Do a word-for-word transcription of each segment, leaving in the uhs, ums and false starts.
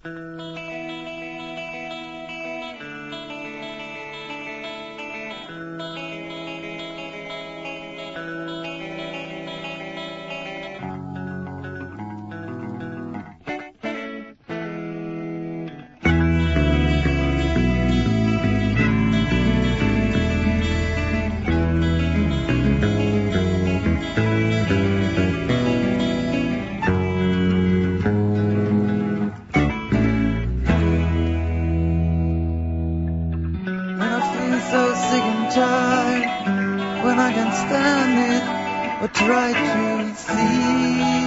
So sick and tired when I can't stand it or try to see.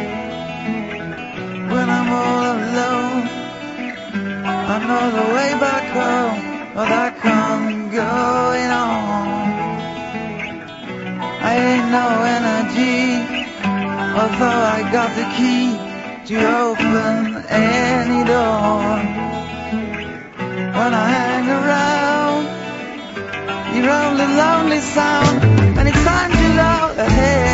When I'm all alone, I know the way back home, but I can't go on. I ain't no energy, although I got the key to open any door. When I hang around, you're only lonely sound, and it's time to go ahead.